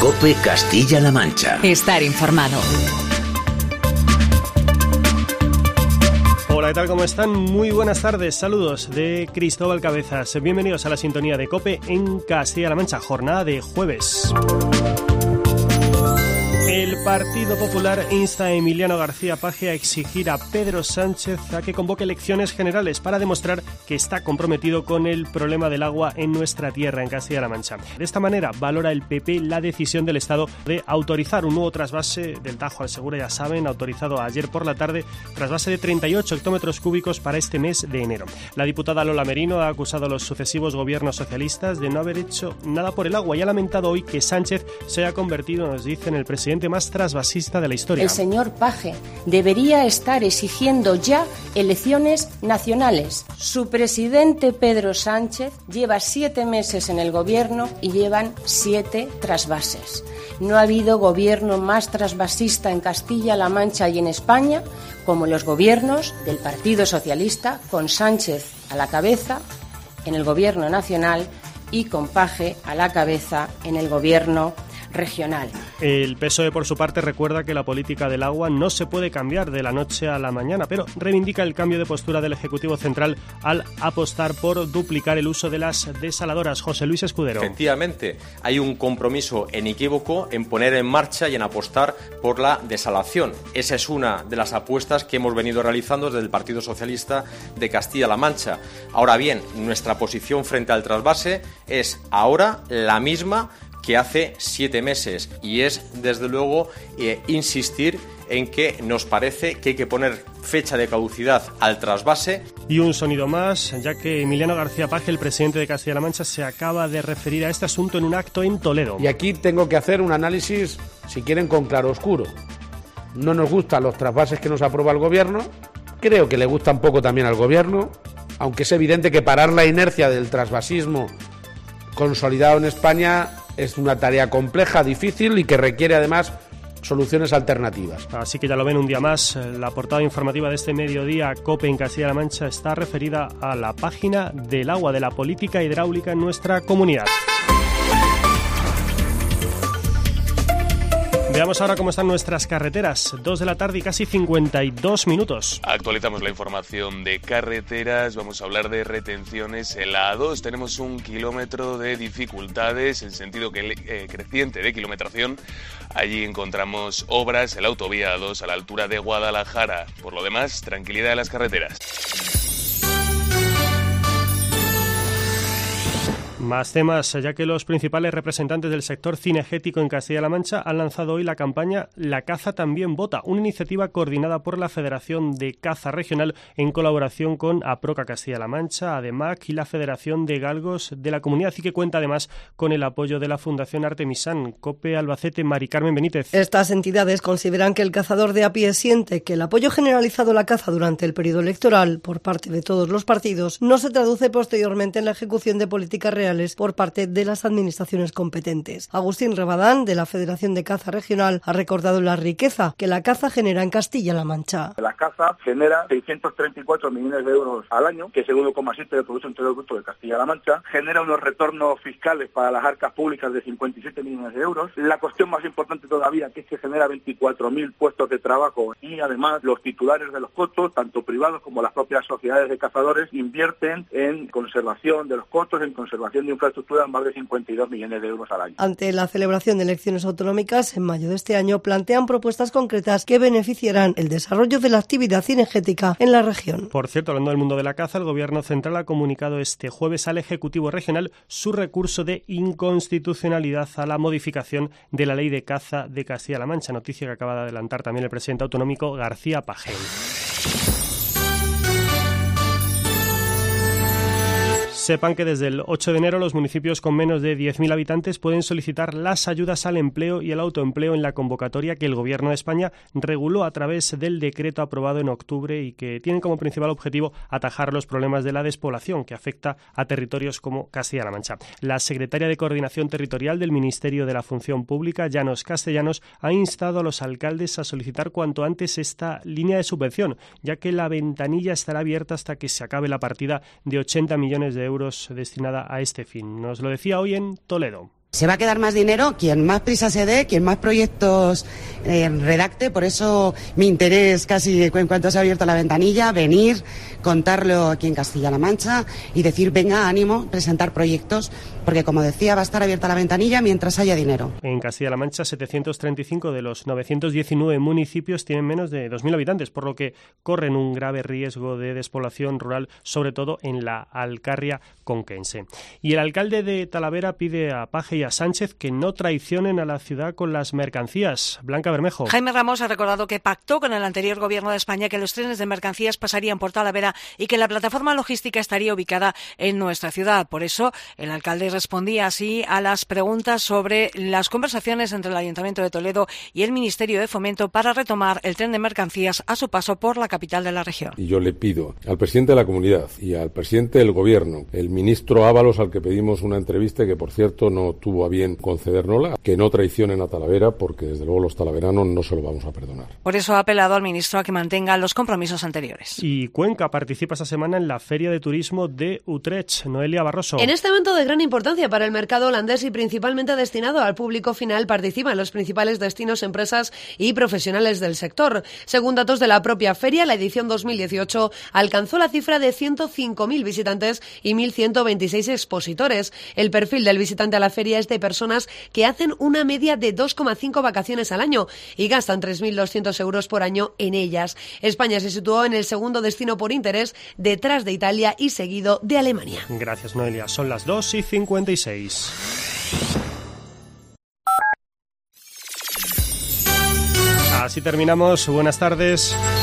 COPE Castilla-La Mancha. Estar informado. Hola, ¿qué tal? ¿Cómo están? Muy buenas tardes. Saludos de Cristóbal Cabezas. Bienvenidos a la sintonía de COPE en Castilla-La Mancha, jornada de jueves. El Partido Popular insta a Emiliano García Paje a exigir a Pedro Sánchez a que convoque elecciones generales para demostrar que está comprometido con el problema del agua en nuestra tierra, en Castilla-La Mancha. De esta manera, valora el PP la decisión del Estado de autorizar un nuevo trasvase del Tajo al Segura, ya saben, autorizado ayer por la tarde, trasvase de 38 hectómetros cúbicos para este mes de enero. La diputada Lola Merino ha acusado a los sucesivos gobiernos socialistas de no haber hecho nada por el agua y ha lamentado hoy que Sánchez se haya convertido, nos dicen, el presidente más trasvasista de la historia. El señor Paje debería estar exigiendo ya elecciones nacionales. Su presidente Pedro Sánchez lleva 7 meses en el gobierno y llevan 7 trasvases. No ha habido gobierno más trasvasista en Castilla-La Mancha y en España como los gobiernos del Partido Socialista, con Sánchez a la cabeza en el gobierno nacional y con Paje a la cabeza en el gobierno regional. El PSOE, por su parte, recuerda que la política del agua no se puede cambiar de la noche a la mañana, pero reivindica el cambio de postura del Ejecutivo Central al apostar por duplicar el uso de las desaladoras. José Luis Escudero. Efectivamente, hay un compromiso inequívoco en poner en marcha y en apostar por la desalación. Esa es una de las apuestas que hemos venido realizando desde el Partido Socialista de Castilla-La Mancha. Ahora bien, nuestra posición frente al trasvase es ahora la misma que hace 7 meses y es, desde luego, insistir en que nos parece que hay que poner fecha de caducidad al trasvase. Y un sonido más, ya que Emiliano García Paje, el presidente de Castilla-La Mancha, se acaba de referir a este asunto en un acto en Toledo. Y aquí tengo que hacer un análisis, si quieren, con claroscuro. No nos gustan los trasvases que nos aprueba el Gobierno, creo que le gustan poco también al Gobierno, aunque es evidente que parar la inercia del trasvasismo consolidado en España es una tarea compleja, difícil y que requiere además soluciones alternativas. Así que ya lo ven un día más, la portada informativa de este mediodía COPE en Castilla-La Mancha está referida a la página del agua, de la política hidráulica en nuestra comunidad. Veamos ahora cómo están nuestras carreteras. 2 de la tarde y casi 52 minutos. Actualizamos la información de carreteras. Vamos a hablar de retenciones. En la A2 tenemos 1 kilómetro de dificultades en sentido creciente de kilometración. Allí encontramos obras en la autovía A2 a la altura de Guadalajara. Por lo demás, tranquilidad en las carreteras. Más temas, ya que los principales representantes del sector cinegético en Castilla-La Mancha han lanzado hoy la campaña La Caza También Vota, una iniciativa coordinada por la Federación de Caza Regional en colaboración con APROCA Castilla-La Mancha, ADEMAC y la Federación de Galgos de la Comunidad, y que cuenta además con el apoyo de la Fundación Artemisán. COPE Albacete, Mari Carmen Benítez. Estas entidades consideran que el cazador de a pie siente que el apoyo generalizado a la caza durante el periodo electoral por parte de todos los partidos no se traduce posteriormente en la ejecución de políticas reales por parte de las administraciones competentes. Agustín Rabadán, de la Federación de Caza Regional, ha recordado la riqueza que la caza genera en Castilla-La Mancha. La caza genera 634 millones de euros al año, que es el 1,7% del Producto Interior Bruto de Castilla-La Mancha. Genera unos retornos fiscales para las arcas públicas de 57 millones de euros. La cuestión más importante todavía, que es que genera 24.000 puestos de trabajo y además los titulares de los cotos, tanto privados como las propias sociedades de cazadores, invierten en conservación de los cotos, en conservación de infraestructura en más de 52 millones de euros al año. Ante la celebración de elecciones autonómicas en mayo de este año, plantean propuestas concretas que beneficiarán el desarrollo de la actividad cinegética en la región. Por cierto, hablando del mundo de la caza, el Gobierno Central ha comunicado este jueves al Ejecutivo Regional su recurso de inconstitucionalidad a la modificación de la Ley de Caza de Castilla-La Mancha, noticia que acaba de adelantar también el presidente autonómico García Paje. Sepan que desde el 8 de enero los municipios con menos de 10.000 habitantes pueden solicitar las ayudas al empleo y al autoempleo en la convocatoria que el Gobierno de España reguló a través del decreto aprobado en octubre y que tienen como principal objetivo atajar los problemas de la despoblación que afecta a territorios como Castilla-La Mancha. La secretaria de Coordinación Territorial del Ministerio de la Función Pública, Llanos Castellanos, ha instado a los alcaldes a solicitar cuanto antes esta línea de subvención, ya que la ventanilla estará abierta hasta que se acabe la partida de 80 millones de euros destinada a este fin. Nos lo decía hoy en Toledo. Se va a quedar más dinero quien más prisa se dé, quien más proyectos redacte, por eso mi interés casi en cuanto se ha abierto la ventanilla, venir, contarlo aquí en Castilla-La Mancha y decir, venga, ánimo, presentar proyectos, porque como decía, va a estar abierta la ventanilla mientras haya dinero. En Castilla-La Mancha, 735 de los 919 municipios tienen menos de 2.000 habitantes, por lo que corren un grave riesgo de despoblación rural, sobre todo en la Alcarria conquense. Y el alcalde de Talavera pide a Paje y a Sánchez que no traicionen a la ciudad con las mercancías. Blanca Bermejo. Jaime Ramos ha recordado que pactó con el anterior gobierno de España que los trenes de mercancías pasarían por Talavera y que la plataforma logística estaría ubicada en nuestra ciudad. Por eso, el alcalde respondía así a las preguntas sobre las conversaciones entre el Ayuntamiento de Toledo y el Ministerio de Fomento para retomar el tren de mercancías a su paso por la capital de la región. Y yo le pido al presidente de la comunidad y al presidente del gobierno, el ministro Ábalos, al que pedimos una entrevista y que, por cierto, no tuvo a bien concedérnosla, que no traicionen a Talavera, porque desde luego los talaveranos no se lo vamos a perdonar. Por eso ha apelado al ministro a que mantenga los compromisos anteriores. Y Cuenca participa esta semana en la Feria de Turismo de Utrecht. Noelia Barroso. En este evento de gran importancia para el mercado holandés y principalmente destinado al público final, participan los principales destinos, empresas y profesionales del sector. Según datos de la propia feria, la edición 2018 alcanzó la cifra de 105.000 visitantes y 1.126 expositores. El perfil del visitante a la feria es de personas que hacen una media de 2,5 vacaciones al año y gastan 3.200 euros por año en ellas. España se situó en el segundo destino por interés, detrás de Italia y seguido de Alemania. Gracias, Noelia. Son las 2:56. Así terminamos. Buenas tardes.